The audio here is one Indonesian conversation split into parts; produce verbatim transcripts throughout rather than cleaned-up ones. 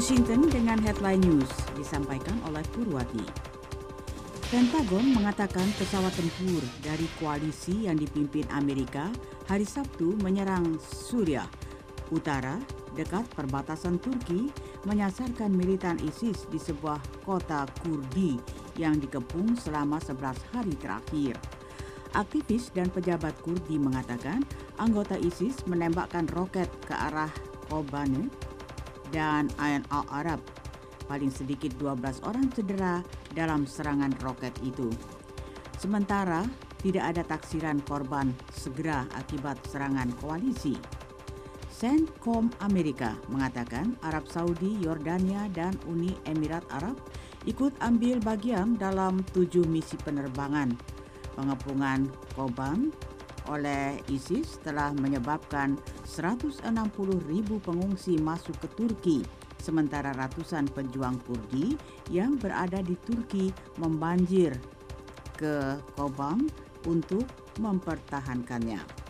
Washington dengan headline news disampaikan oleh Purwati. Pentagon mengatakan pesawat tempur dari koalisi yang dipimpin Amerika hari Sabtu menyerang Suriah Utara dekat perbatasan Turki, menyasarkan militan ISIS di sebuah kota Kurdi yang dikepung selama sebelas hari terakhir. Aktivis dan pejabat Kurdi mengatakan anggota ISIS menembakkan roket ke arah Kobane dan Ain al-Arab. Paling sedikit dua belas orang cedera dalam serangan roket itu. Sementara tidak ada taksiran korban segera akibat serangan koalisi. CENTCOM Amerika mengatakan Arab Saudi, Yordania, dan Uni Emirat Arab ikut ambil bagian dalam tujuh misi penerbangan. Pengepungan Koban oleh ISIS telah menyebabkan seratus enam puluh ribu pengungsi masuk ke Turki, sementara ratusan pejuang Kurdi yang berada di Turki membanjir ke Koban untuk mempertahankannya.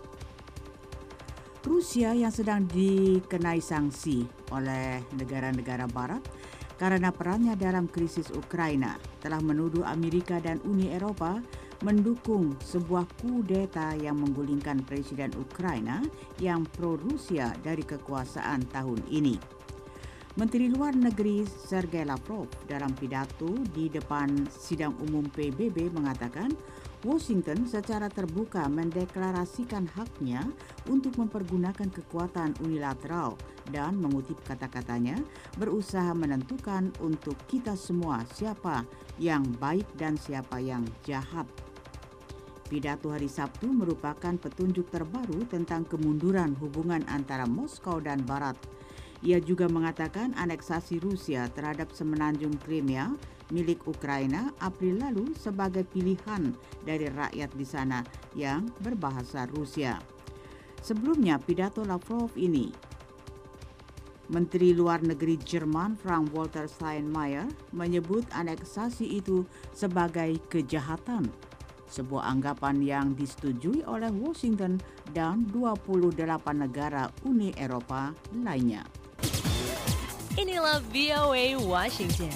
Rusia yang sedang dikenai sanksi oleh negara-negara barat karena perannya dalam krisis Ukraina telah menuduh Amerika dan Uni Eropa mendukung sebuah kudeta yang menggulingkan Presiden Ukraina yang pro-Rusia dari kekuasaan tahun ini. Menteri Luar Negeri Sergei Lavrov dalam pidato di depan sidang umum P B B mengatakan Washington secara terbuka mendeklarasikan haknya untuk mempergunakan kekuatan unilateral dan mengutip kata-katanya, berusaha menentukan untuk kita semua siapa yang baik dan siapa yang jahat. Pidato hari Sabtu merupakan petunjuk terbaru tentang kemunduran hubungan antara Moskow dan Barat. Ia juga mengatakan aneksasi Rusia terhadap semenanjung Crimea milik Ukraina April lalu sebagai pilihan dari rakyat di sana yang berbahasa Rusia. Sebelumnya pidato Lavrov ini, Menteri Luar Negeri Jerman Frank-Walter Steinmeier menyebut aneksasi itu sebagai kejahatan, sebuah anggapan yang disetujui oleh Washington dan dua puluh delapan negara Uni Eropa lainnya. Inilah V O A Washington.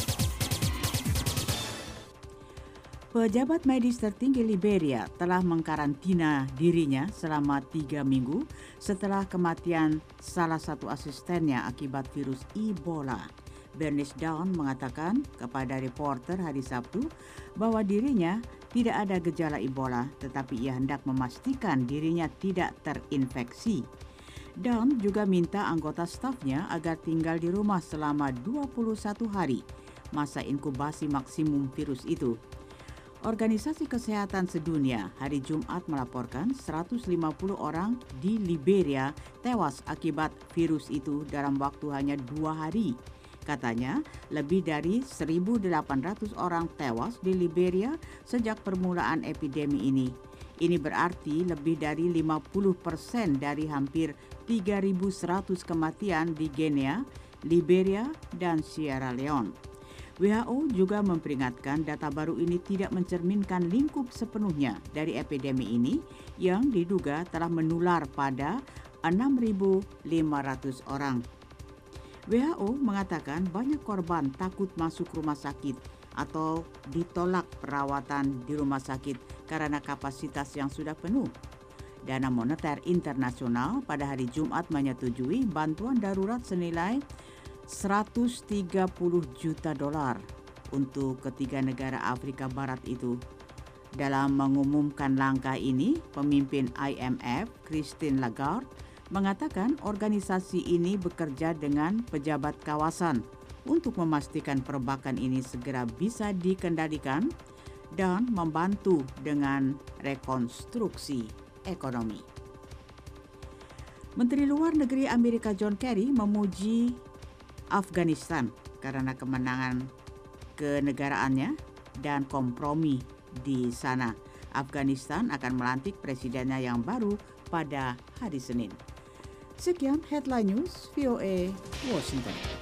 Pejabat medis tertinggi Liberia telah mengkarantina dirinya selama tiga minggu setelah kematian salah satu asistennya akibat virus Ebola. Bernice Dawn mengatakan kepada reporter hari Sabtu bahwa dirinya tidak ada gejala Ebola, tetapi ia hendak memastikan dirinya tidak terinfeksi. Dawn juga minta anggota stafnya agar tinggal di rumah selama dua puluh satu hari, masa inkubasi maksimum virus itu. Organisasi Kesehatan Sedunia hari Jumat melaporkan seratus lima puluh orang di Liberia tewas akibat virus itu dalam waktu hanya dua hari. Katanya, lebih dari seribu delapan ratus orang tewas di Liberia sejak permulaan epidemi ini. Ini berarti lebih dari lima puluh persen dari hampir tiga ribu seratus kematian di Guinea, Liberia, dan Sierra Leone. W H O juga memperingatkan data baru ini tidak mencerminkan lingkup sepenuhnya dari epidemi ini yang diduga telah menular pada enam ribu lima ratus orang. W H O mengatakan banyak korban takut masuk rumah sakit atau ditolak perawatan di rumah sakit karena kapasitas yang sudah penuh. Dana Moneter Internasional pada hari Jumat menyetujui bantuan darurat senilai seratus tiga puluh juta dolar untuk ketiga negara Afrika Barat itu. Dalam mengumumkan langkah ini, pemimpin I M F, Christine Lagarde, mengatakan organisasi ini bekerja dengan pejabat kawasan untuk memastikan perbakan ini segera bisa dikendalikan dan membantu dengan rekonstruksi ekonomi. Menteri Luar Negeri Amerika John Kerry memuji Afghanistan karena kemenangan kenegaraannya dan kompromi di sana. Afghanistan akan melantik presidennya yang baru pada hari Senin. Sekian Headline News V O A Washington.